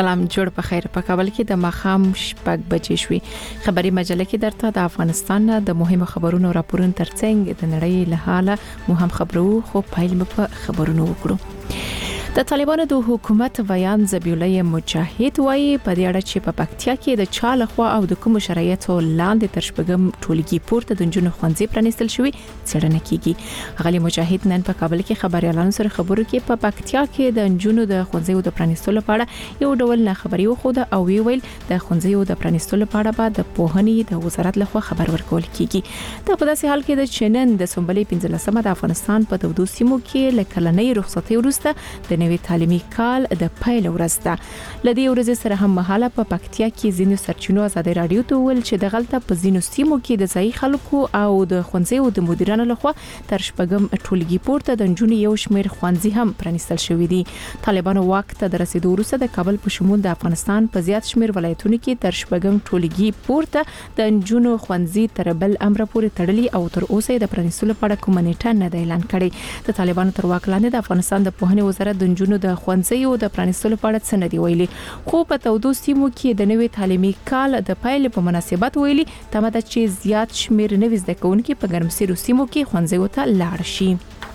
سلام جوړ په خیر. په کابل کې د ماخام شپږ بجې شوې. خبري مجله کې درته د افغانستان د مهمو خبرونو راپورونه ترڅنګ د نړۍ له حاله مهم خبرو خو پایل په خبرونو وکړو. د طالبانو د حکومت ویان ذبیح الله مجاهد وایي په دې اړه چې په پکتیا کې د چاله خو او د کوم شرایطو لاندې تر شپږم ټولګي پورته د جنونو خوندزي پرانستل شوی څرنه کیږي. غلي مجاهد نن په کابل کې خبريالانو سره خبرو کې په پکتیا کې د جنونو د خوندزي د پرانستلو لپاره یو ډول نه خبري وخوده او ویل د خوندزي د پرانستلو لپاره به د پوهنې د وزارت لخوا خبر ورکول کیږي. دا په داسې حال کې د چنن د سنبلې 15مه د افغانستان په دودو سیمو کې لکلنۍ رخصتي وروسته د نوي تعلیمي کال د پیل ورځ ده. لدې ورځې سره هم مهاله په پکتیا کې زینو سرچینو آزادي رادیو ته ول چې د غلطه په زینو سیمو کې د ځای خلکو او د خوندزي او د مدیرانو لخوا تر شپږم ټولګي پورته د جنونو یو شمیر خوندزي هم پرانستل شوې دي. طالبانو وخت د رسیدو وروسته د کابل په شمول د افغانستان په زیات شمیر ولایتونو کې تر شپږم ټولګي پورته د جنونو خوندزي تر بل امر پورې تړلي او تر اوسه د پرانستلو لپاره کوم نیټه نه اعلان کړي. د طالبانو تر واک لاندې د افغانستان د پوهنې وزارت د جنونو د خوندزي او د پرانستلو لپاره څه نه دی ویلي، خو په تودو سیمو کې د نوي تعلیمي کال د پیل په مناسبت ویلي تمه ده چې زیات شمیر نوي زده کوونکي په ګرمسیرو سیمو کې خوندزي ته لاړ شي.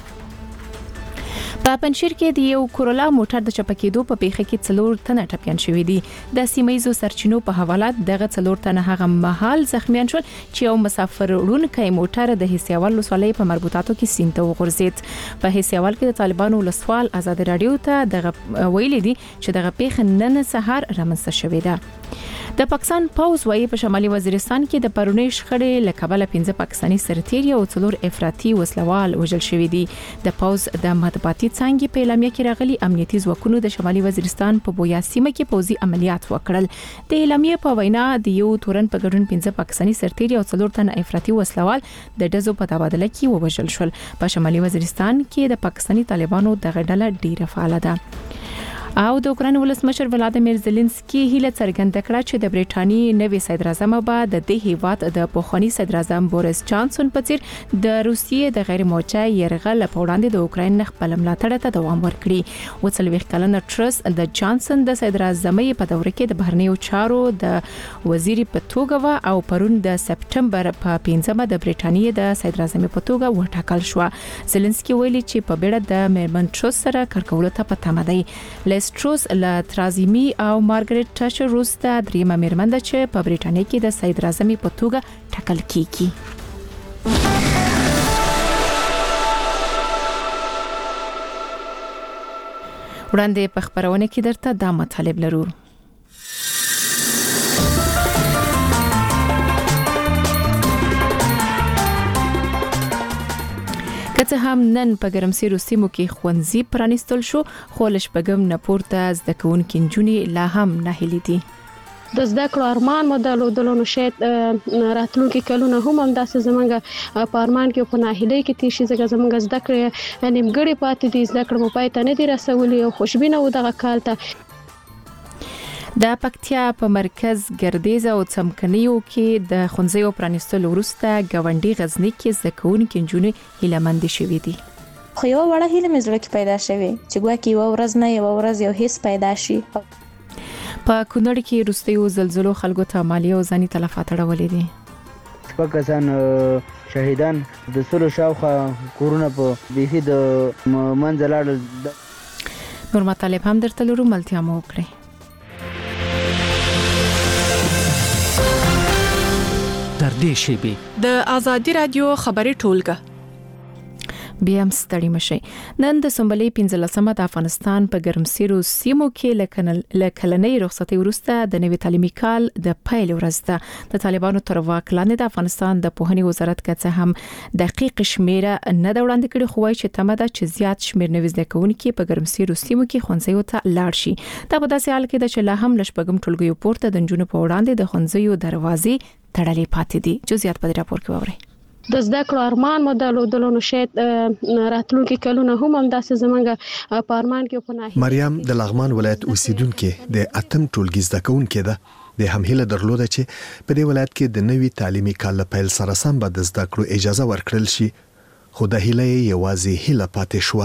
په پنځیر کې د یو کورولا موټر د چپکېدو په پیښه کې 4 تنه ټپيان شوې دي. د سیمایزو سرچینو په حواله دغه 4 تنه هغه مهال زخمیان شول چې یو مسافر وړونکی موټر د حسیاوال ولسوالۍ په مربوطاتو کې سینته وغورځید. په حسیاوال کې د طالبانو ولسوال آزاد رادیو ته دغه ویلي دي چې دغه پیښه نن سهار رامنځته شوې ده. د پاکستان پوز وايي په شمالي وزیرستان کې د پرونی شخړې له کبله 15 پاکستاني سرتیري او 4 افراطي وسلوال وژل شوي دي. د پوز د مطبوعاتي څنګه په اعلامیه کې راغلي امنیتي ځواکونو د شمالي وزیرستان په بویا سیمه کې پوزي عملیات وکړل. د اعلامیه په وینا د یو تورن په ګډون 15 پاکستاني سرتیري او 4 تن افراطي وسلوال د دزو په تبادله کې ووژل شول. په شمالي وزیرستان کې د پاکستاني طالبانو د غډله ډیره فعال ده. او د اوکران ولسمشر ولادیمیر زيلنسکي هیله څرګنده کړه چې د برېټانیې نوي صدر اعظم به د دې هیواد د پوخانی صدر اعظم بوریس جانسون په څیر د روسیې د غیر موچه يرغل په وړاندې د اوکرين خپل ملاتړ ته دوام ورکړي. وڅلويخ کلنه ترس د جانسون د صدر اعظمۍ په دوره کې د بهرنیو چارو د وزیر په توګه او پرون د سپټمبر په 15مه د برېټانیې د صدر اعظم په توګه وټاکل شو. زيلنسکي ویلي چې په بیړه د میرمن ترس سره کارکول ته پته مده لیستروس لا ترازیمی او مارګریټ تاشر روسته دریمه میرمن ده چې په برېټانیا کې د صدر اعظم په توګه ټاکل کیږي. وړاندې په خبرونه کې درته دا مطالب لرو. که هم نن په ګرمسیرو سیمو کې خوندزي پرانستل شو، خو لشپګم نه پورته زده کوونکي نجونې لا هم ناهیلي دي. د زده کړو ارمان مدلو نو شاید راتلونکي کلونه هم همداسې زمونږ په ارمان کې په ناهیلۍ کې تیر شي. زمونږ زده کړې نیمګړې پاتې دي، زده کړې مو پای ته نه دي رسولي او خوشبینه و دغه کال ته. د پکتیا په مرکز ګردیز او څمکنیو کې د خونځیو پرانستلو وروسته گاونډي غزنی کې زده کوونکي نجونې هیلهمند شوي دي. خو یو وړه هیله مې زړه کې پیدا شوه چې ګواکې یو ورځ نه یو ورځ یو هیڅ پیدا شي. په کونړ کې وروستیو زلزلو خلکو ته مالی او ځاني تلفات اړولې دي. پاکستان شهیدان د سلو شاوخه کورونه په بیخي د منځلار نور مطالب هم درته لرو، ملتیا مو وکړئ. در دې شیبې د آزادي رادیو خبري ټولګه بیا هم ستړي مشي. نن د سنبلې 15مه د افغانستان په ګرمسیرو سیمو کې لکلنۍ رخصتي وروسته د نوي تعلیمي کال د پیل ورځ ده. د طالبانو تر واک لاندې د افغانستان د پوهنې وزارت کڅه هم دقیق شمیره نه دا وړاندې کړي، خو وايي چې تمه ده چې زیات شمیر نوي زده کوونکي په ګرمسیرو سیمو کې خوندزي ته لاړ شي. دا په داسې حال کې ده چې لا هم لشپګم ټولګیو پورته د جنونو په وړاندې د خوندزي دروازې تړلې پاتې دي. جزئیات په راپور کې وورئ. د زده کړو ارمان مدلو نو شاید راتلونکي کلونه هم همداسې زمونږ په ارمان کې په ناهیلۍ. مریم د لغمان ولایت اوسیدونکو د اتم ټولګي زده کوونکې ده. د هم هیله درلوده چې په دې ولایت کې د نوي تعلیمي کال له پیل سره سم به د زده کړو اجازه ورکړل شي، خو د هیله یوازې هیله پاتې شو.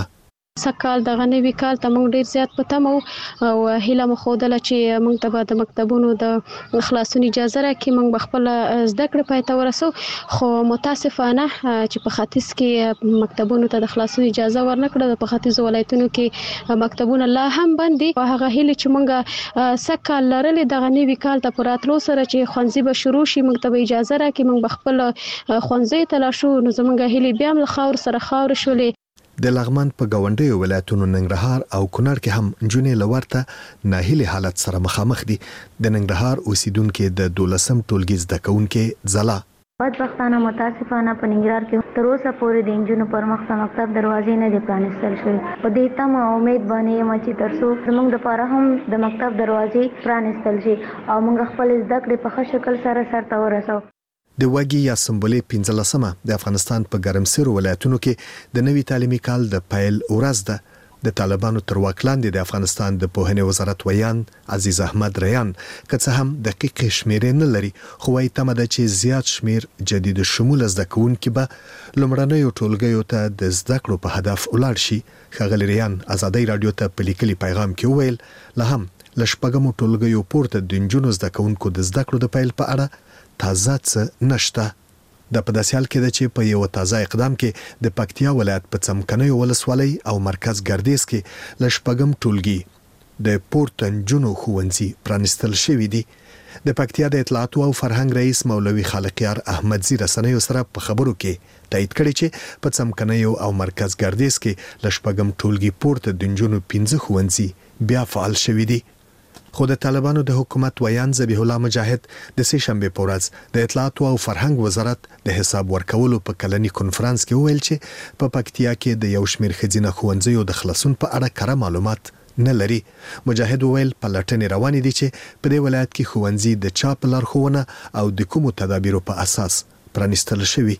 سکهال دغه نوي کال ته موږ ډیر زیات په تمه او هیله مو خوده چې موږ ته د مکتبونو د خلاصون اجازه راکړي، موږ خپل زده کړې پای ته ورسو. خو متاسفانه چې په ختیځ کې مکتبونو ته د خلاصون اجازه ورنکړه، په ختیځ ولایتونو کې مکتبونه لا هم بند دي. هغه هیله چې موږ سکهال لرلې دغه نوي کال ته پراتلو سره چې ښوونځي به شروع شي، موږ ته به اجازه راکړي، موږ به خپل ښوونځي ته لاړ شو. نو زموږ هیله بیا هم له خاور سره خاور شولې. د لغمان په گاونډیو ولایتونو ننګرهار او کونړ کې هم نجونې لورته ناهیلي حالت سره مخامخ دي. د ننګرهار اوسیدونکو د 12م ټولګي زده کوونکو زلا بدبختانه متاسفانه په ننګرهار کې تر اوسه پورې د انجونو پر مخ د مکتب دروازې نه دي پرانیستل شوې. په دې تمه امید باندې یم چې تر څو زموږ لپاره هم د مکتب دروازې پرانیستل شي او موږ خپل زده کړې په ښه شکل سره سرته ورسو. د وګي یا سمبولې 15مه د افغانستان په ګرمسیرو ولایتونو کې د نوي تعلیمي کال د پیل ورځ ده. د طالبانو تر واک لاندې د افغانستان د پوهنې وزارت ویان عزیز احمد ریان که څه هم دقیق شمیرې نه لري، خو وايي تمه ده چې زیات شمیر جدید شمول زده کوونکي به لومړنیو ټولګیو ته د زده کړو په هدف ولاړ شي. ښاغلي ریان ازادۍ رادیو ته په لیکلي پیغام کې وویل لا هم له شپږمو ټولګیو پورته د نجونو زده کوونکو د زده کړو د پیل په اړه تازه څه نشته. د په داسې حال کې ده چې په یو تازه اقدام کې د پکتیا ولایت په څمکنیو ولسوالۍ او مرکز ګردیز کې ل شپږم ټولګي د پورته نجونو ښوونځي پرانیستل شوي دي. د پکتیا د اطلاعاتو او فرهنګ رئیس مولوي خالقیار احمدزي رسنیو سره په خبرو کې تایید کړی چې په څمکنیو او مرکز ګردیز کې ل شپږم ټولګي پورته د نجونو 15 ښوونځي بیا فعال شوي دي. خو د طالبانو د حکومت ویان ذبیح الله مجاهد د سه شنبه په ورځ د اطلاعاتو او فرهنګ وزارت د حساب ورکولو په کلنی کنفرانس کې ویل چې په پکتیا کې د یو شمیر خزینه ښوونځیو د خلاصون په اړه کره معلومات نه لري. مجاهد ویل پلټنې روانې دي چې په دې ولایت کې ښوونځي د چا په لارښوونه او د کومو تدابیرو په اساس پرانیستل شوي.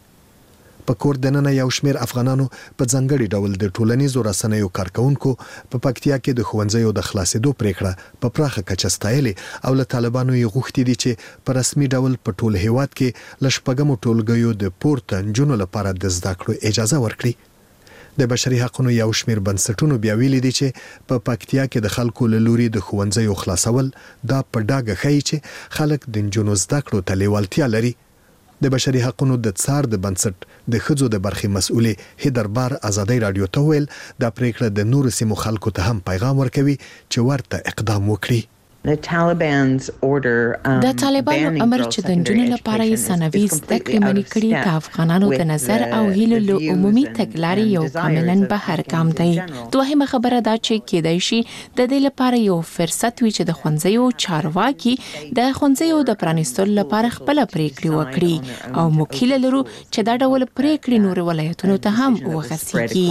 په کور دننه یو شمیر افغانانو په ځنګړي ډول د ټولنیزو رسنیو کارکونکو په پکتیا کې د ښوونځیو د خلاصېدو پریکړه په پراخه کچه ستایلې او له طالبانو یې غوښتي دي چې په رسمي ډول په ټول هیواد کې ل شپږمو ټولګیو د پورته نجونو لپاره د زده کړو اجازه ورکړي. د بشري حقوقو یو شمیر بنسټونو بیا ویلي دي چې په پکتیا کې د خلکو له لوري د ښوونځیو خلاصول دا په ډاګه ښیي چې خلک د نجونو زده کړو ته لیوالتیا لري. د بشري حقوقو د څار د بنسټ د خځو د برخې مسؤلې هیدربار ازادۍ رادیو ته ویل دا پریکړه د نور سیمو خلکو ته هم پیغام ورکوي چې ورته اقدام وکړي. د طالبانو امر چې د نجونو لپاره یې ثانوي زده کړې منع کړي د افغانانو د نظر او هیلو له عمومي تګلارې یو کاملاً بهر ګام دی. دوهمه خبره دا چې کېدای شي د دې لپاره یو فرصت وي چې د ښوونځیو چارواکي د ښوونځیو د پرانیستلو لپاره خپل پریکړې وکړي او موږ هیله لرو چې دا ډول پریکړې نور ولایتونو ته هم وغځېږي.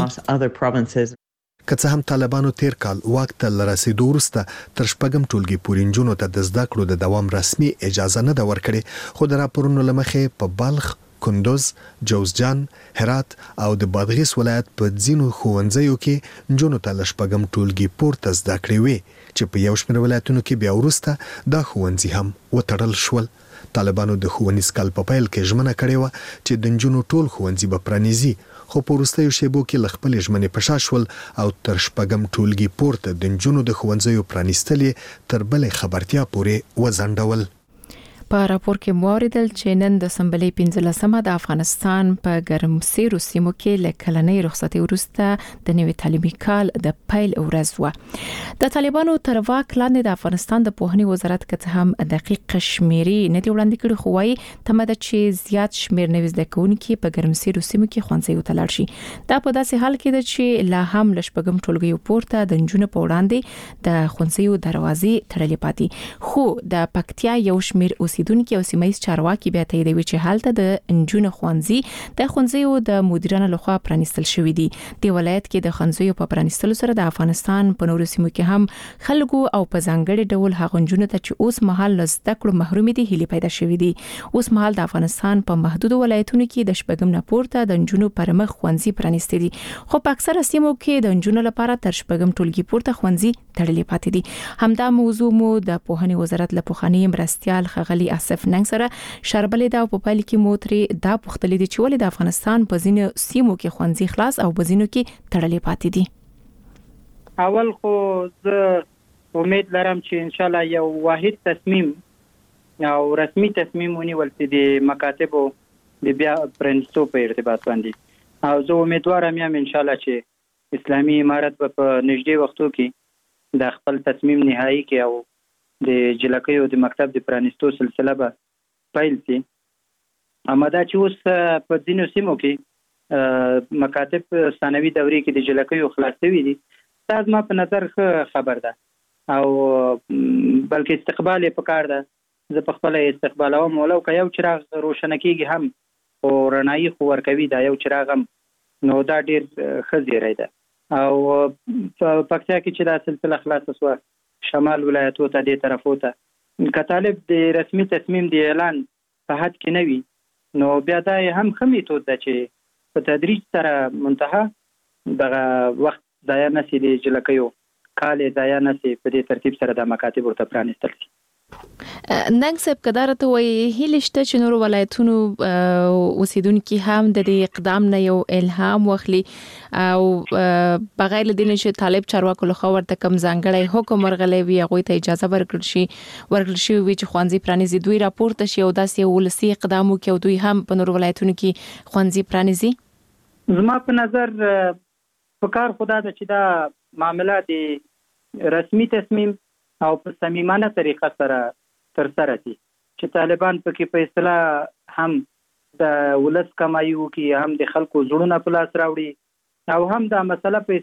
که څه هم طالبانو تیر کال واک ته رسیدو وروسته تر شپږم ټولګي پورې نجونو ته د زده کړو د دوام رسمي اجازه نه ده ورکړې، خو د راپورونو له مخې په بلخ، کندوز، جوزجان، هرات او د بادغیس ولایت په ځینو ښوونځیو کې نجونو ته له شپږم ټولګي پورته زده کړې وې چې په یو شمېر ولایتونو کې بیا وروسته دا ښوونځي هم وتړل شول. طالبانو د ښوونیز کال په پیل کې ژمنه کړې وه چې د نجونو ټول ښوونځي به پرانیزي، خو په وروستیو شیبو کې له خپلې ژمنې په شا شول او تر شپږم ټولګي پورته د نجونو د ښوونځیو پرانیستل یې تر بلې خبرتیا پورې وځنډول. په راپور کې موریدل چې نن د سمبلې 15مه د افغانستان په ګرمسیرو سیمو کې لکلنۍ رخصتي وروسته د نوي تعلیمي کال د پیل ورځ و. د طالبانو تر واک لاندې د افغانستان د پوهنې وزارت کته هم دقیق شمیرې نه دی وړاندې کړي، خو وايي تمه ده چې زیات شمیر نوي زده کوونکي په ګرمسیرو سیمو کې ښوونځیو ته لاړ شي. دا په داسې حال کې ده چې لا هم ل شپږم ټولګیو پورته د نجونو په وړاندې د ښوونځیو دروازې تړلې پاتې، خو د پکتیا یو شمیر اوسیدونکو او سیمایي چارواکي بیا تاییدوي چې حالت د نجونو ښوونځي د ښوونځیو د مدیرانو لخوا پرانیستل شوې دي. د ولایت کې د ښوونځیو په پرانیستلو سره د افغانستان په نورو سیمو کې هم خلکو او په ځانګړي ډول هغه نجونو ته چې اوس مهال له زده کړو محروم دي هیله پیدا شوې دي. اوس مهال د افغانستان په محدودو ولایتونو کې د شپږم نه پورته د نجونو پر مخ ښوونځي پرانیستي دي، خو په اکثره سیمو کې د نجونو لپاره تر شپږم ټولګي پورته ښوونځي تړلې پاتې دي. همدا موضوع مو د پوهنې وزارت له پوهنې مرستيال خغلی علي آصف ننګ سره شربلې دا په پایل کې موتري دا پختلې دي چې ولې د افغانستان په ځینو سیمو کې خوندزي خلاص او بزینو کې تړلې پاتې دي. اول خو زه امید لرم چې ان شاء الله یو واحد تصمیم او رسمي تصمیم ونیول شي د مکاتبو د بیا پرنسټو په ارتباط باندې او زه امیدوارم یم ان شاء الله چې اسلامي امارت په نږدې وختو کې د خپل تصمیم نهایی کې او د جلکیو د مکتب د پرانستو سلسله به پیل شي. اما دا چې اوس په ځینو سیمو کې مکاتب ثانوي دورې کې د جلکیو خلاص شوي دي، دا زما په نظر ښه خبر ده او بلکې استقبال یې پکار ده. زه په خپله استقبالوم ولو که یو چراغ روښانه کېږي هم خو رڼایي خو ورکوي دا یو چراغ هم، نو دا ډېر ښه زیری ده. او په پکتیا کې چې دا سلسله خلاصه شوه شمال ولایتو ته دې طرفو ته که طالب د رسمي تصمیم د اعلان په حد کې نه وي نو بیا دا هم ښه میتود ده چې په تدریج سره منتها دغه وخت ضایع نه شي، د جلکیو کال یې ضایع نه شي، په دې ترتیب سره د مکاتب ورته پرانیستل شي. ننګ صاحب کدار ته وایي هیله شته چې نور ولایتونو اوسیدونکو هم د دې اقدام نه یو الهام واخلي او بغیر د دې چې طالب چارواکو له خوا ورته کم ځانګړی حکم ورغلی وي هغوی ته اجازه ورکړل شي چې ښوونځي پرانیزي، دوی راپورته شي او داسې ولسي اقدام وکړي او دوی هم په نور ولایتونو کې ښوونځي پرانیزي. زما په نظر په کار خدا ده چې دا معامله د رسمي تصمیم او په صمیمانه طریقه سره ترسره شي چې طالبان پکې په اصطلاح هم د ولس کمایي وکړي، هم د خلکو زړونه په لاس راوړي او هم دا مسله په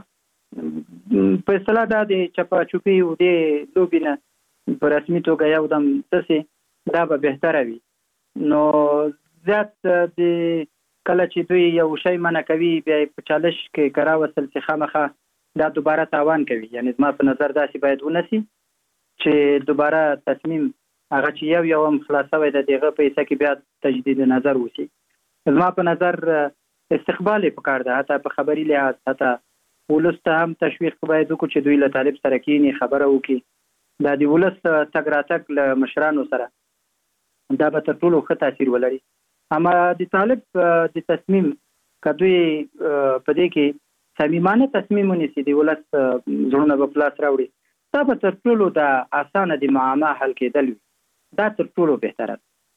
اصطلاح دا د چپاچوپي او د لوبې نه په رسمي توګه یو دم څه دا به بهتره وي. نو زیات د کله چې دوی یو شی منع کوي بیا په چالش کې کرا وصل چې خامخا دا دوباره تاوان کوي. یعنی زما په نظر داسې باید ونسی چې دوباره تصمیم هغه چې یو هم خلاصوي د دغه په حصہ کې بیا تجدید نظر وشي. زما په نظر استقبال په کار ده، حتی په خبري لحاظ حتی ولسته هم تشویق باید وکړو چې دوی له طالب سره کینی خبره وکړي، دا د ولس تګ راتګ له مشرانو سره دا به تر ټولو ښه تاثیر ولري. اما د طالب د تصمیم کدوی په دې کې صمیمانه تصمیم ونیسي د ولس زړونه په پلاس راوړي، دا به تر ټولو د اسانه د معما حل کېدل وي، دا تر ټولو بهتره.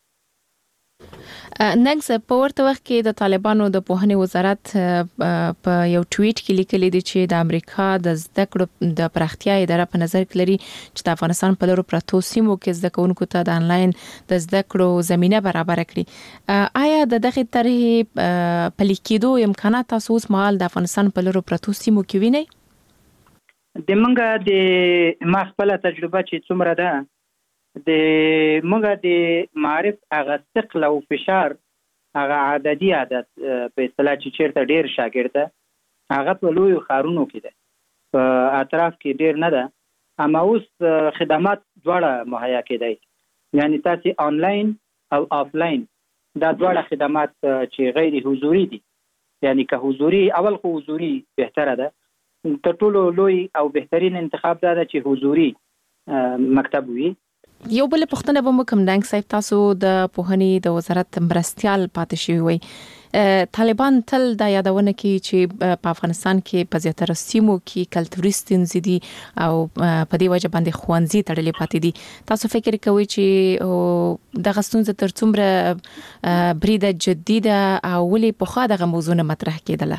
ننګ په ورته وخت کې د طالبانو د پوهنې وزارت په یو ټویټ کې لیکلي دي چې د امریکا د زده کړو د پراختیا اداره په نظر کې لري چې د افغانستان په لورو پرتو سیمو کې زده کوونکو ته د انلاین د زده کړو زمينه برابر کړي. آیا د دغه طرحې پلي کېدو امکانات تاسو اوس مهال د افغانستان په لورو پرتو سیمو کې وینئ؟ د منګه د ما خپل تجربه چې څومره ده د موږ د معرف هغه ثقل او فشار هغه عددي عادت په اصطلاح چې چیرته ډیر شاګرد هغه په لوی خارونو کې ده، په اطراف کې ډیر نه ده. اما اوس خدمات دواړه مهیا کېدای، یعنی تاسو آنلاین او آفلاین دا دواړه خدمات چې غیر حضوري دي، یعنی که حضوري اول خو حضوري بهتره ده، تر ټولو لوی او بهترین انتخاب دا ده چې حضوري مکتب وي. یو بل پښتنه به کوم دنګ صاحب تاسو د پوهنې د وزارت مرستيال پاتې شوی وي، طالبان تل دا یادونه کوي چې په افغانستان کې په زیاتره سیمو کې کلتوري ستونزې دي او په دې وجه باندې ښوونځي تړلې پاتې دي. تاسو فکر کوئ چې دغه ستونزه تر څومره بریده جدي ده او ولې په خا دغه موضوع نه مطرح کېدله؟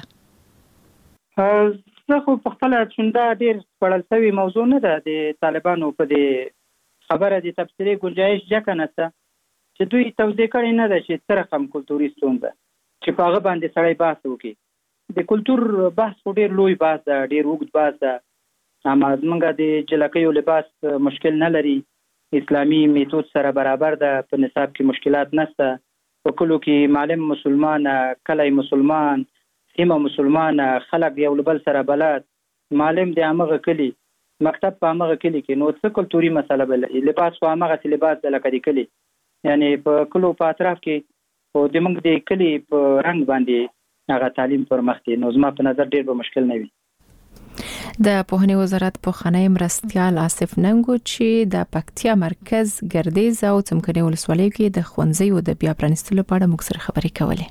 زه خو په خپل چوندا ډیر پړل شوی موضوع نه ده د طالبانو په دې خبره د تفصیلي گنجائش ځکه نشته چې دوی توضیح کړي نه ده چې څه رقم کلتوري ستونزه چې په هغه باندې سړی بحث وکړي. د کلتور بحث خو ډیر لوی بحث ده، ډیر اوږد بحث ده. اما زمونږ د جلکیو لباس مشکل نه لري، اسلامي میتود سره برابر ده، په نصاب کې مشکلات نشته، په کلو کې معلم مسلمان، کلی مسلمان، سیمه مسلمان، خلک یو بل سره بلد، معلم د هغه کلی مکتب په هغه کلی کې، نو څه کلتوري مسله بل لباس په هغه لباس د لکه کلی، یعنی په کلو په اطراف کې او د موږ د کلی په رنگ باندې هغه تعلیم پر مخ دي. نو زما په نظر ډیر به مشکل نه وي. د پوهنې وزارت پوهنې مرستيال آصف ننګو چې د پکتیا مرکز ګردیز او څمکني ولسوالۍ کې د ښوونځیو د بیا پرانیستلو په اړه موږ سره خبرې کولې.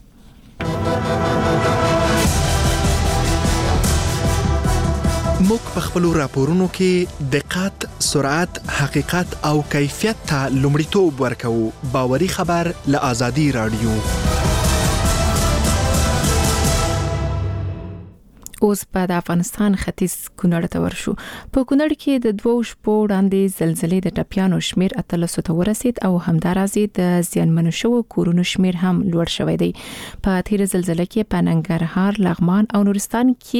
موږ په خپل راپورونو کې دقت، سرعت، حقیقت او کیفیت ته لومړیتوب ورکوو. باوري خبر له آزادي رادیو. اوس په افغانستان ختیځ کونړ ته ورشو. په کونړ کې د 2 شپو وړاندې زلزلې د ټپیانو شمیر 1300 ته ورسید او همدارازي د زیانمنو شوو کورونو شمیر هم لوړ شوی دی. په تیر زلزلې کې په ننګرهار، لغمان او نورستان کې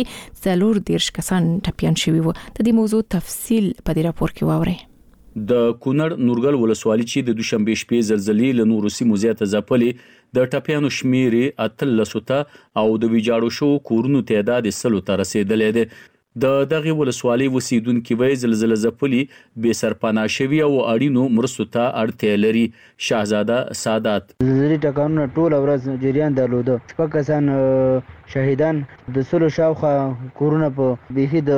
40 کسان ټپیان شوي وو. د دې موضوع تفصیل په دې راپور کې واورئ. د کونړ نورګل ولسوالۍ چې د دوشنبه شپې زلزلې له نورو سیمو زیاته ځپلې، د ټپیانو شمیر 1300 ته او د ویجاړو شو کورونو تعداد 100 ته رسیدلی دی. د دغه ولسوالۍ اوسیدونکو وی زلزلې ځپلې به سرپناه شوی او اړینو مرستو ته اړتیا لري. شاهزاده سادات: زلزلې ټکانونه ټول ورځ جریان درلوده. شپږ کسان شهیدان، د سلو شاوخوا کورونه په بیخي د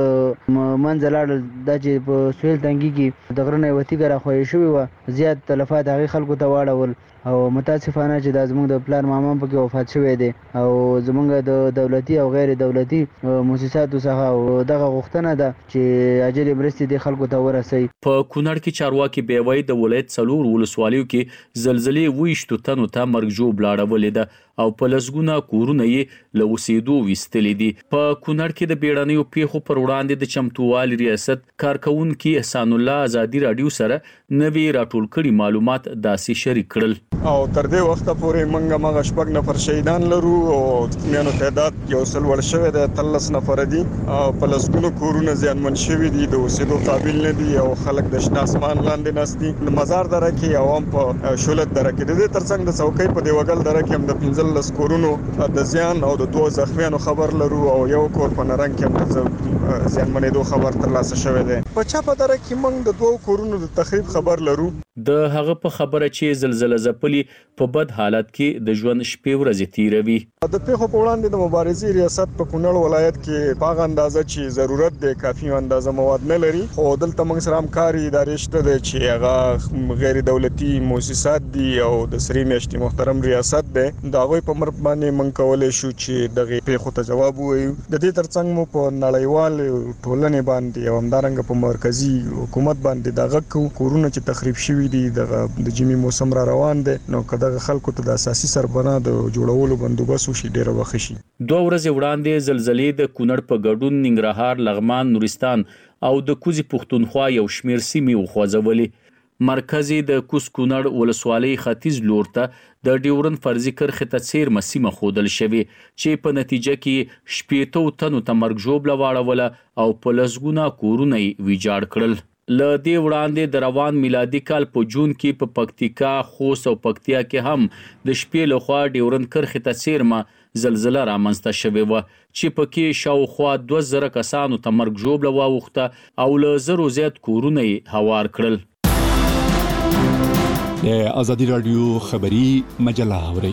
منځ لاړل. د چې په سویل تنګي کې د غرنه وتی ګره خوې شوی و، زیات تلفات هغه خلکو ته واړول او متاسفانه چې د زموږ د پلان ماما په کې وفات شوی دی او زموږ د دولتي او غیر دولتي مؤسساتو څخه دغه غوښتنه ده چې اجل مرستې د خلکو ته ورسي. په کونړ کې چارواکي بیوي د ولایت 4 ولسوالیو کې زلزلې 20 تنو ته مرګ جوړ لاړولې ده او په لسګونه کورونه یې له اوسېدو وستلې دي. په کونړ کې د بیړنیو پیښو پر وړاندې د چمتووالي ریاست کارکونکو احسان الله آزادي رادیو سره نوي راټول کړي معلومات داسې شریک کړل. او تر دې وخته پورې موږ مغه شپږ نفر شهیدان لرو او میانو تعداد یو سل ور شوی د 13 نفر دي او په لسګونو کورونه زیانمن شوی دي، د اوسېدو قابل نه دي او خلک د شنه اسمان لاندې نستي. د مزار دره کې عوام په شولت دره کې د دې ترڅنګ د څوکۍ په دیوګل دره کې هم د 15 کورونو د زیان او د 2 زخمیانو خبر لرو او یو کور په نرنګ کې هم زیانمنېدو خبر ترلاسه شوی دی. په چاپه دره کې موږ د 2 کورونو د تخریب خبر لرو. د هغه په خبره چې زلزلې ځپلې په بد حالت کې د ژوند شپې ورځې تیروي. د پیښو په وړاندې د مبارزې ریاست په کونړ ولایت کې په اندازه چې ضرورت دی کافي اندازه مواد نه لري او دلته موږ سره همکاري ادارې شته چې هغه غیر دولتي مؤسسات دي او د سری میاشتې محترم ریاست دی. دا غوي په مر باندې موږ کولای شو چې دغه پیښو ته جواب ووایو. د دې ترڅنګ مو په نړیوال ټولنې باندې او همدارنګه په مرکزی حکومت باندې دغه کورونه چې تخریب شوي دي د جمی موسم را روان دي نو کله خلکو ته د اساسي سربنا د جوړولو بندوبست وشي ډیره وخت شي. 2 ورځې وړاندې زلزلې د کونړ په ګډون ننګرهار، لغمان، نورستان او د کوزي پښتونخوا یو شمیر سیمې وخوځولې. مرکزی د کوز کونړ ولسوالۍ ختیځ لور ته د ډیورن فرضي کرښې ته څیر مسیمه خودل شوی چې په نتیجه کې 80 تنو ته مرګ ژوبله واړوله او په لسګونه کورونه ویجاړ کړل. ل دې وړاندې د روان میلادي کال په جون کې په پکتیکا، خوست او پکتیا کې هم د شپې لخوا ډیورن کرښې ته څیرمه زلزلہ رامنځته شوې و چې پکې شاوخوا 2000 کسانو ته مرګ ژوبله واوښته او له زرو زیات کورونه هوار کړل. د آزادي رادیو خبری مجله اوري.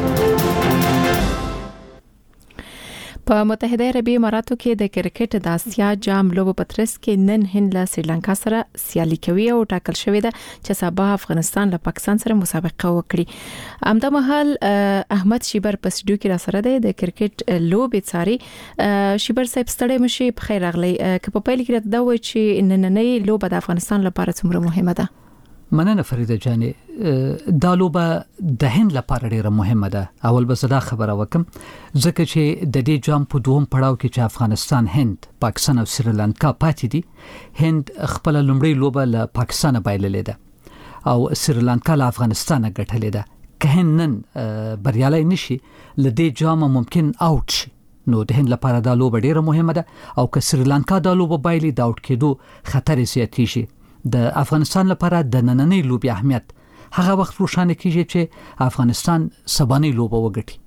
په متحده عربي اماراتو کې د کرکټ د آسیا جام لوبو په ترڅ کې نن هند له سریلانکا سره سیالي کوي او ټاکل شوې ده چې سبا افغانستان له پاکستان سره مسابقه وکړي. همدا مهال احمد شیبر په سټډیو کې را سره دی د کرکټ لوبې څاري. شیبر صاحب ستړی مشي، په خیر راغلی. که په پیل کې دا وایي چې نننۍ لوبه د افغانستان لپاره څومره مهمه ده؟ مننه فریده جانې. دا لوبه د هند لپاره ډیره مهمه ده. اول به زدا خبره وکم ځکه چې د دې جام په دوم پړاو کې چې افغانستان، هند، پاکستان او سریلانکا پاتې دي، هند خپل لومړی لوبه له پاکستان بایللې ده او سریلانکا له افغانستان ګټلې ده. که هند نن بریالي نشي له دې جام ممکن اوټ شي، نو د هند لپاره دا لوبه ډیره مهمه ده او که سریلانکا دا لوبه بایلي دا اوټ کېدو خطر زیاتی شي. د افغانستان لپاره د نننۍ لوبې اهمیت هغه وخت روښانه کیږي چې افغانستان سبانۍ لوبه وګټي.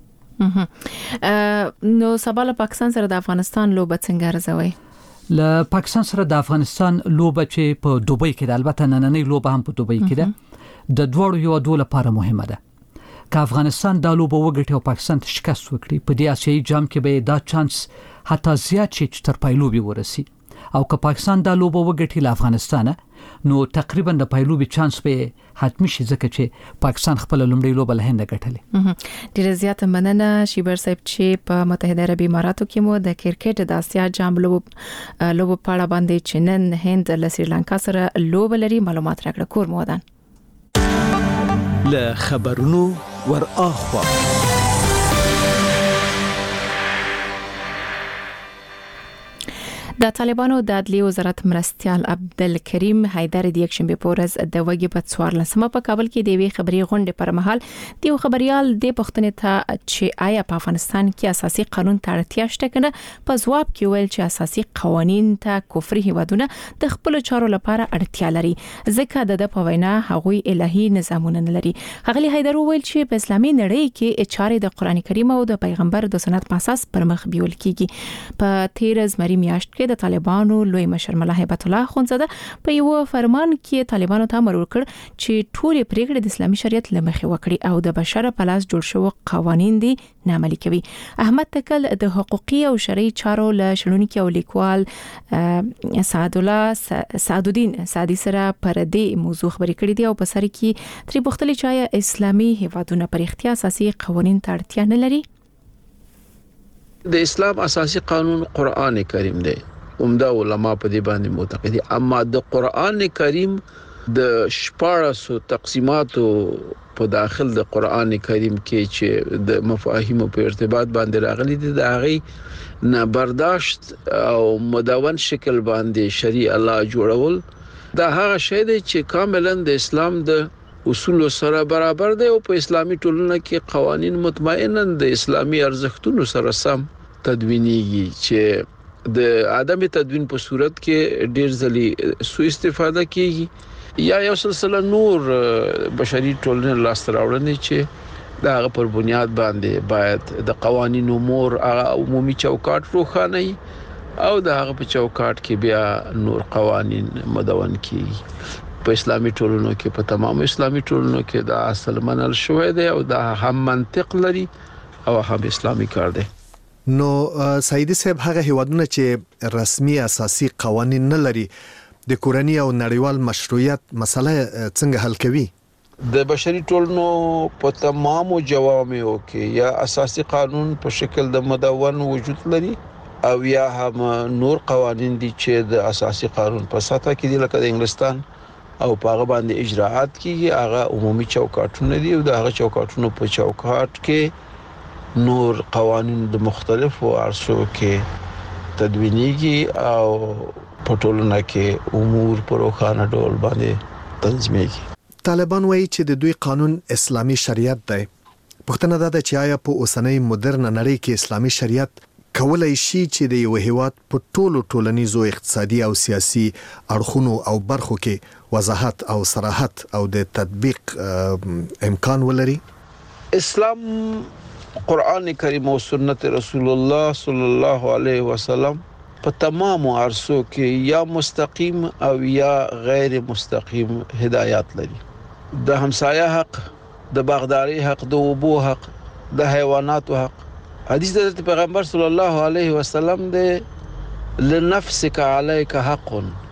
نو سبا له پاکستان سره د افغانستان لوبه څنګه ارزوي؟ له پاکستان سره د افغانستان لوبه چې په دوبۍ کې ده، البته نننۍ لوبه هم په دوبۍ کې ده، د دوړو یو ډول لپاره مهمه ده. که افغانستان د لوبو وګټي او پاکستان ته شکست وکړي په دې آسیایي جام کې به دا چانس حتی زیات شي چې تر پایلوبي ورسي او که پاکستان د لوبو وګټي له افغانستان نو تقریبا د پایلوبي چانس به حتمی شي ځکه چې پاکستان خپل لومړی لوبه له هند ګټلې. ډیره زیاته مننه شیبر صاحب چې په متحده عربي اماراتو کې مو د کرکټ د آسیا جام لوبو پاړه باندې چې نن هند له سریلانکا سره لوبه لري معلومات راکړه. کور مودان له خبرونو ور اخوا د طالبانو د عدلیې وزارت مرستيال عبدالکریم حیدر د یکشنبه په ورځ د وګي په 14مه په کابل کې د وی خبري غونډې پر مهال د خبريال د پښتنې ته چې آیا په افغانستان کې اساسي قانون ته اړتیا شته کنه په جواب کې ویل چې اساسي قوانين ته کفر هیوادونه د خپل چارو لپاره اړتیا لري ځکه د په وینا هغوی الهي نظامونه نه لري. غلی حیدر ویل چې په اسلامي نړۍ کې چارې د قران کریم او د پیغمبر د سنت په اساس پر مخ بیول کیږي. په 13 زمری میاشت کې د طالبانو لوی مشر ملا هیبت الله خونزاده په یو فرمان کې طالبانو ته امر وکړ چې ټول پریکړې د اسلامي شریعت لمخې وکړي او د بشر په لاس جوړ شوی قوانين دي نه عملي کوي. احمد تکل د حقوقي او شرعي چارو له شړونکو او لیکوال سعدالدین سعدي سره پر دې موضوع خبرې کړې دي او په سر کې تری بوختلې چې اسلامي هیوادونه پر اختیار اساسي قوانين ته اړتیا نه لري. د اسلام اساسي قانون قران کریم دی. عمده علما په دې باندې معتقد دي اما د قران کریم د 14 تقسیماتو په داخل د قران کریم کې چې د مفاهیم په ارتباط باندې راغلي دي د هغه نه برداشت او مدون شکل باندې شریع الله جوړول دا هغه شی دی چې کاملا د اسلام د اصول سره برابر دی او په اسلامي ټولنه کې قوانين مطمئنا د اسلامي ارزښتونو سره سم تدوینيږي چې د ادمي تدوین په صورت کې ډیر ځلې سوء استفاده کیږي یا یو سلسله نور بشري ټولنې لاس راوړنې چې دا پر بنیاد باندې باید د قوانینو مور عمومي چوکاټ روښانه او د هغه په چوکاټ کې بیا نور قوانین مدون کیږي. په اسلامي ټولنو کې په تمام اسلامي ټولنو کې دا اصل منل شوی دی او دا هم منطق لري او هم اسلامي کار دی. نو سعیدی صاحب هغه هیوادونه چې رسمي اساسي قوانين نه لري د کورنۍ او نړیوال مشروعیت مسله څنګه حل کوي؟ د بشري ټولنو په تمامو جوامعو کې یا اساسي قانون په شکل د مدون وجود لري او یا هم نور قوانين دي چې د اساسي قانون په سطح کې دي لکه د انګلستان او په هغه باندې اجراءات کیږي هغه عمومي چوکاټونه دي او د هغه چوکاټونو په چوکاټ کې نور قوانين د مختلفو عرصو کې تدوینيږي او په ټولنه کې امور په روښانه ډول باندې تنظیمېږي. طالبان وایي چې د دوی قانون اسلامي شریعت دی. پوښتنه ده چې آیا په اوسنۍ مدرن نړۍ کې اسلامي شریعت کولای شي چې د یو هیواد په ټولو ټولنیزو اقتصادي او سیاسي اړخونو او برخو کې وضاحت او صراحت او د تطبیق امکان ولري؟ اسلام قرآن کریم او سنت رسول الله صلی الله علیه وسلم په تمامو عرصو کې یا مستقیم او یا غیر مستقیم هدایات لري. د همسایه حق، د باغداري حق، د اوبو حق، د حیواناتو حق. حدیث د پیغمبر صلی الله علیه وسلم د لنفسک علیک حق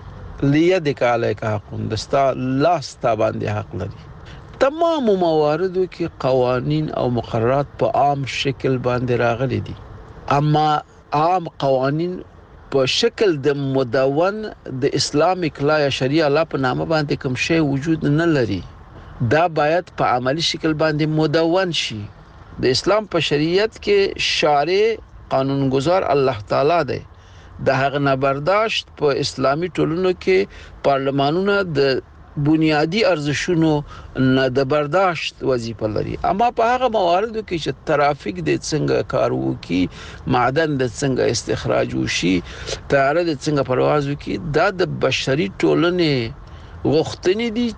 لیدک علیک حق دستا لاستا باندې حق لري. تمام مواردو کې قوانین او مقررات په عام شکل باندې راغلي دي اما عام قوانین په شکل د مدون د اسلامیک لا یا شریعه لا په نامه باندې کوم شی وجود نه لري. دا باید په عملی شکل باندې مدون شي. د اسلام په شریعت کې شارع قانونګذار الله تعالی دی. د هغه نه برداشت په اسلامي ټولنو کې پارلمانونه د بنیادی ارزښتونو نه د برداشت وظیفه لري اما په هغه مواردو کې چې ترافیک د څنګه کار وکي معدن د څنګه استخراج وشي طیاره د څنګه پرواز وکي دا د بشري ټولنې غوښتنې دي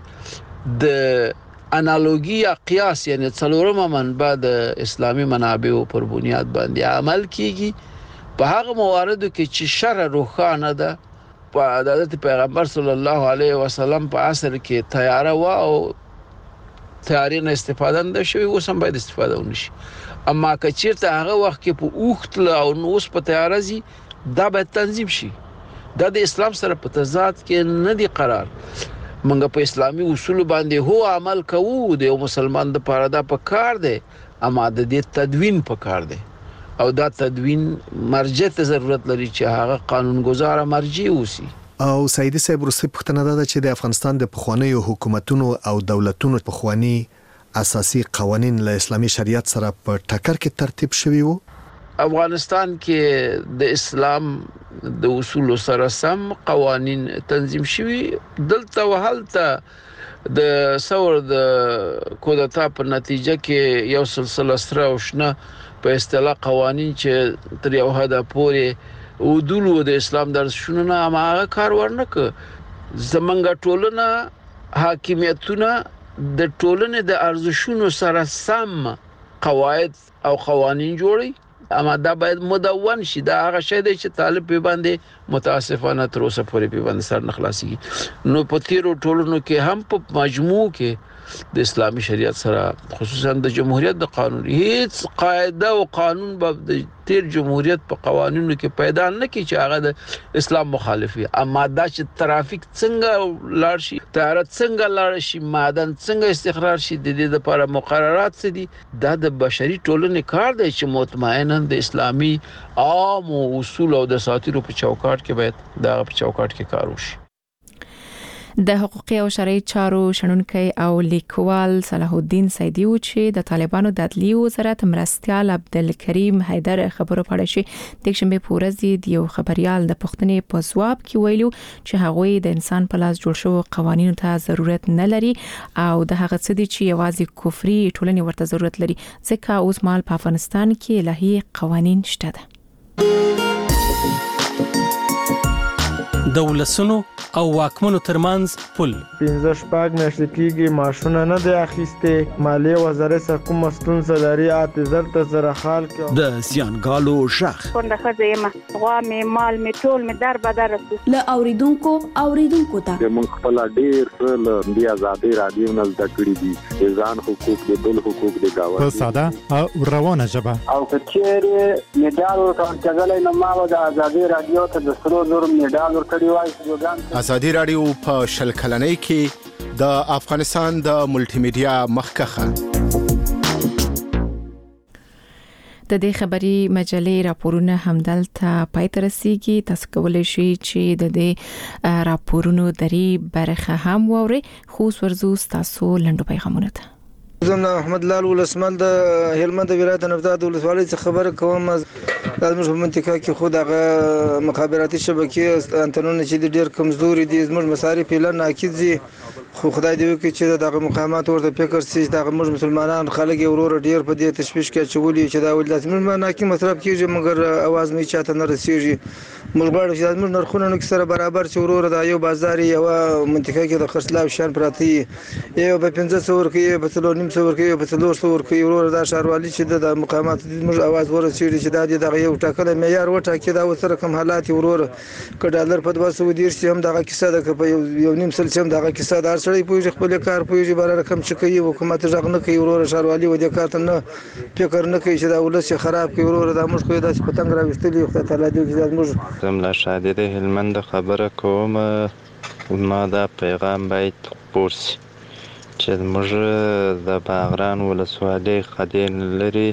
چې د انالوګي یا قیاس یعنی څلورمه منبع د اسلامي منابعو پر بنیاد باندې عمل کیږي. په هغه مواردو کې چې شرع روښانه ده په حضرت پیغمبر صلی الله علیه وسلم په عصر کې طیاره و او تیارې نه استفاده نه شوی، اوس هم باید استفاده ونشي. اما که چیرته هغه وخت کې په اوختل او اوس په تیاره زی، دا باید تنظیم شي. دا د اسلام سره په تضاد کې نه دی قرار. منګه په اسلامي اصول باندې هو عمل کوو، د یو مسلمان د پاره دا په کار دی، اما د دې تدوین په کار دی او دا تدوین مرجع ته ضرورت لري چې هغه قانونګذار مرجع اوسي. او سیدی صاحب وروسته پوښتنه ده چې د افغانستان د پخوانیو حکومتونو او دولتونو پخوانی اساسي قوانين له اسلامي شریعت سره په ټکر کې ترتیب شوي وو. افغانستان کې د اسلام د اصول سره سم قوانين تنظیم شوي. دلته وهلته د ثور د کودتا په نتیجه کې یو سلسله سره او شنه په اصطلاح قوانين چې تر یو حد پورې ودولو د اسلام درسونه نه هغه کار ورنک. زمونږ ټولنه حاکمیتونه د ټولنې د ارزښتونو سره سم قواعد او قوانين جوړي، اما دا باید مدون شي. دا هغه شی دی چې طالب په باندې متاسفانه تر اوسه پورې په باندې سر نخلاصي. نو په تیرو ټولنو کې هم په مجموع کې د اسلامي شریعت سره خصوصا د جمهوریت د قانون هیڅ قاعده او قانون به د تیر جمهوریت په قوانینو کې پیدا نه کی چې هغه د اسلام مخالف وي. اما دا چې ترافیک څنګه لاړ شي، تجارت څنګه لاړ شي، معدن څنګه استخراج شي، د دې لپاره مقررات څه دي، دا د بشري ټولنې کار دی چې مطمئنا د اسلامي عام اصول او د ساتیرو په چوکاټ کې باید دا په چوکاټ کې کار وشي. د حقوقي او شرعي چارو شنونکي او لیکوال صلاح الدین سیدی و چې د طالبانو د عدلیې وزارت مرستیال عبدالکریم حیدر خبرو پړه شي د شنبه پورزي د یو خبريال د پښتنې په ځواب کې ویلو چې هغوی د انسان په لاس جوړ شو قوانینو ته ضرورت نه لري او د هغه څه دي چې یوازې کفري ټولنې ورته ضرورت لري، ځکه اوس مال په افغانستان کې الهي قوانین شته ده. د ولسونو او واکمنو ترمنځ پل 15 میاشتې کېږي ماشونه نه دی اخیسته، مالیه وزارت سره کوم ستونزه لري، اعتذار ته سره حال کې د زیانګالو شخ څنګه خزه ما غوا می مال می ټول می در بدر له اوریدونکو ته د مونږ خپل ډیر څه د آزادۍ رادیو نه زده کړی دي، ځان حقوق د بل حقوق د گاوه په ساده او روانه ژبه او کچېره میډال ورکړل کېدل نو ما د آزادۍ رادیو ته د 300 میډال ورکړی وای. آزادۍ رادیو په شل کلنۍ کې د افغانستان د ملټي میډیا مخکخه د دې خبري مجلې راپورونه همدلته پای ته رسیدي. تاسو کولای شئ چې د دې راپورونو دري برخه هم ووري، خو ورزو تاسو لنډو پیغامونه ته. زه احمد لال ولسمل د هلمند ولایت نفداد ولسوالۍ څخه خبر کوم. د زموږ په منطقه کې خو دغه مخابراتي شبکې انټنونه چې ډېر کمزوري دي، زموږ مصارف اعلان ناقص دي، خو خدای دې وکړي چې دغه مقامات ورته فکر سي دغه موږ مسلمانان خلک ورور ډېر په دې تشویش کې چولي چې دا ول لازم نه کې مصرف کیږي، مګر اواز مې چاته نه رسیږي. موږ غواړو چې موږ نرخونه نو سره برابر چې ورور دا یو بازار یو منطقه کې د خرڅلاو شان پراتی یو په 1500 ورکې په 300 ورکې په 300 ورکې ورور دا شهروالي چې د مقامات موږ اواز ورسېږي چې دا دغه یو ټاکل معیار وټاکي دا وسره کوم حالات ورور ک ډالر په 210 هم دغه کیسه ده په یو نیم سل هم دغه کیسه دار سړی پوهیږي خپل کار پوهیږي بار رقم چې کوي حکومت ځغ نه کوي ورور شهروالي و دې کار ته نه فکر نه کوي چې دا ولس خراب کوي ورور دا موږ خو داسې پتنګ راوستلی خو تعالی دې چې موږ زملا شادي د هلمند خبره کوم ما دا پیغام باید پورسي چې موږ د باغران ولسوالۍ خدین لري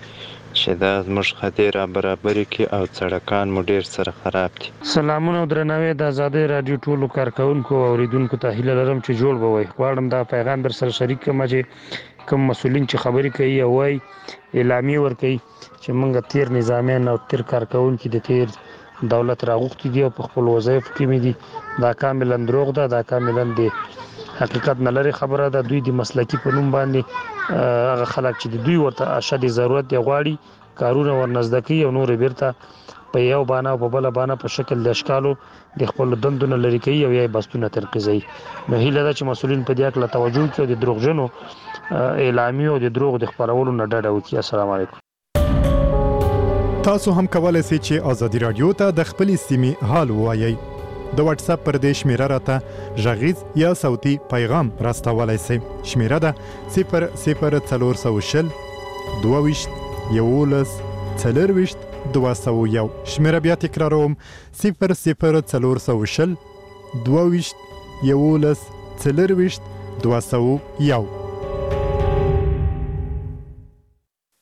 چې دا موږ خدای را برابر کی او سړکان مو ډیر سره خراب دي. سلامونه او درناوی د آزادۍ رادیو ټولو کارکونکو او اوریدونکو ته هیله لرم چې جوړ بوي. غواړم دا پیغام در سره شریک کړم چې کوم مسولین چې خبرې کوي او وايي اعلامیه ور کوي چې موږ تیر نظامیان او تیر کارکونکو د تیر دولت راغوښتي دي او په خپل وظایف کې مې دي، دا کاملا دروغ ده، دا کاملا دی حقیقت نه لري خبره ده. دوی د مسلکی په نوم باندې هغه خلک چې دوی ورته اشد ضرورت دی غواړي کارونه ورنزدکی او نور بیرته په یو باندې او په بل باندې په شکل د اشکالو د خپل دندونه لري کوي او یې بستونه تنقیزي. نو هیله ده چې مسولین په دې اړه توجه کوي، د دروغجنو اعلامیه او د دروغ د خبرولو نه ډډه وکړي. السلام علیکم. تاسو هم کولای شئ چې آزادۍ رادیو ته د خپل سیمې حال ووایي. د واتس اپ پر دې شمیره راته غږیز یا صوتي پیغام راستولای شئ. شمیره ده 00420 22 11 40 201. شمیره بیا تکراروم 00420 22 11 40 201.